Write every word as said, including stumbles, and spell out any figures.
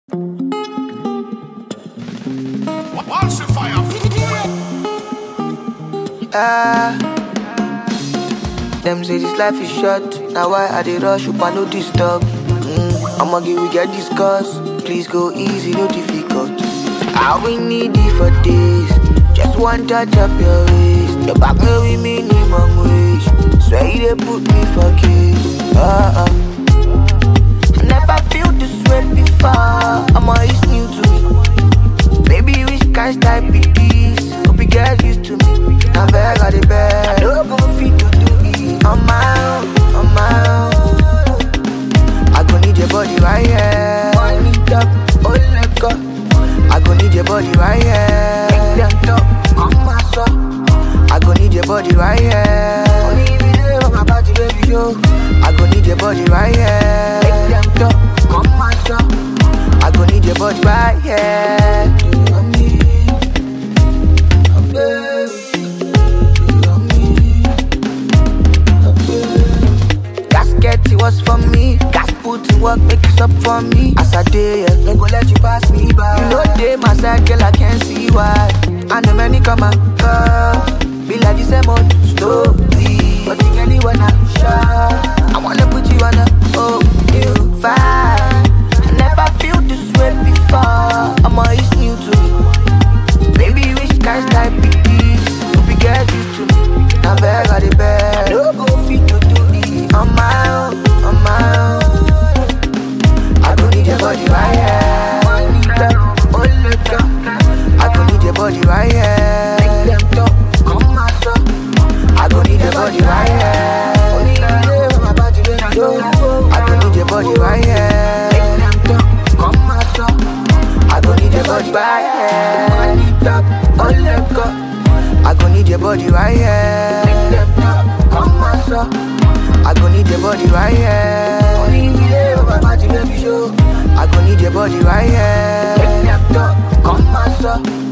Ah, them say this life is short. Now why I dey rush up and no disturb? Mm, I'ma give we get discuss. Please go easy, no difficult. I we need it for days. Just one touch up your waist. Your back may be minimum wage. Swear you dey put me for case. Uh uh. I never feel this way before. I'ma it's new to me. Baby, which kind style be this? Hope you get used to me. I beg, I dey beg. I don't go fit to do it on my own, on my own. I go need your body right here. I need up, oh let go. I go need your body right here. Make them talk, come my soul. I go need your body right here. Only if you live on my body, baby, show. I go need your body right here. Make them talk, come my soul. I go need your body right here. You and me, I'm there. It was for me. Gas put in work, make it up for me. As I day, yeah, no go let you pass me by. You know they my side, girl, I can't see why. And the many come and go. Be like the same old story. But you can when I shine. I wanna put you on a oh new vibe. I never feel this way before. I'm always new to me. Baby, which kind style be this? Hope you get used to me. Now beg, I dey beg. I don't go fit to do it on my own. On my own, I don't need your body right here. I need that, oh let go. I don't need your body right here. Make them talk, come my soul. I don't need your body right here. Only you live my body, baby. I don't need your body right here. Make them talk, come my soul. I don't need your body right here. I need that, oh let go. I don't need your body right here. Make them talk, come my soul. I gon' need your body right here. Only you live my body, baby, show. I gon' need your body right here. Make them talk, come my soul.